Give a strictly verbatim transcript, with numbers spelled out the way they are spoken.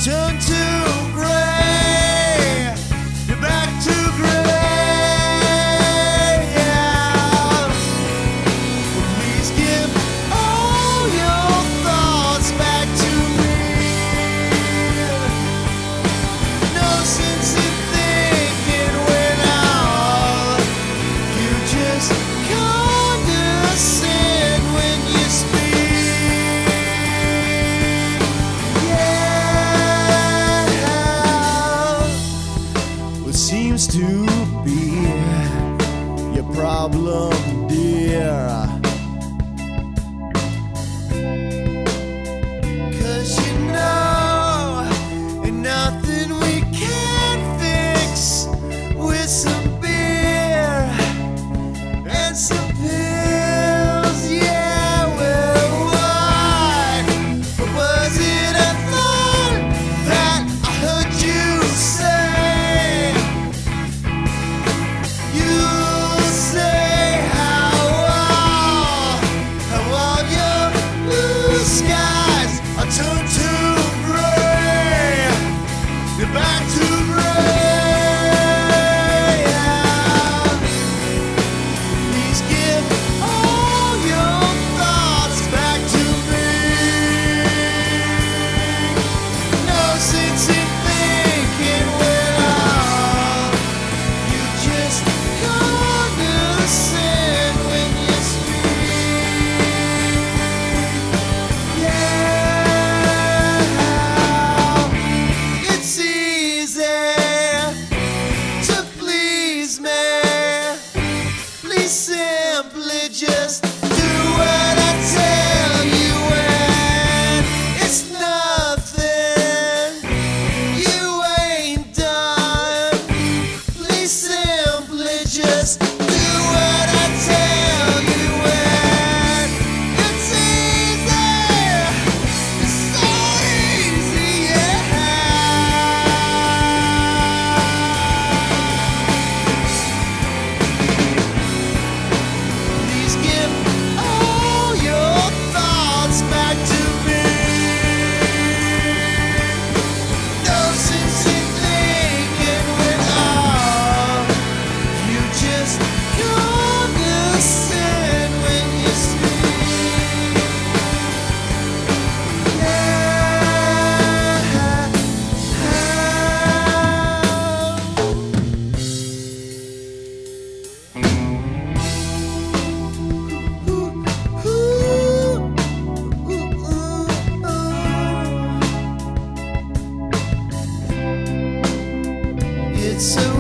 turn to gray. You're back to gray. Yeah. Please give all your thoughts back to me. No sense in thinking when all you just condescend when you speak. Yeah. What seems to be your problem, dear? 'Cause you know ain't nothing we can't fix with some beer and some pills. Yeah, well, why was it a thought that I heard you say? You say how all, how all your blue skies are turned to gray. You're back to gray. Yeah. Please give all your thoughts back to me. No sense in thinking when all you just condescend when you speak. Yeah. It's easy to please me. Please simply just do what I tell you, and it's nothing you ain't done. Please simply just do what I tell you, and it's easy. It's so easy, yeah. Please give all your thoughts back to me. No sense in thinking when all you just condescend when you speak. Yeah. It's so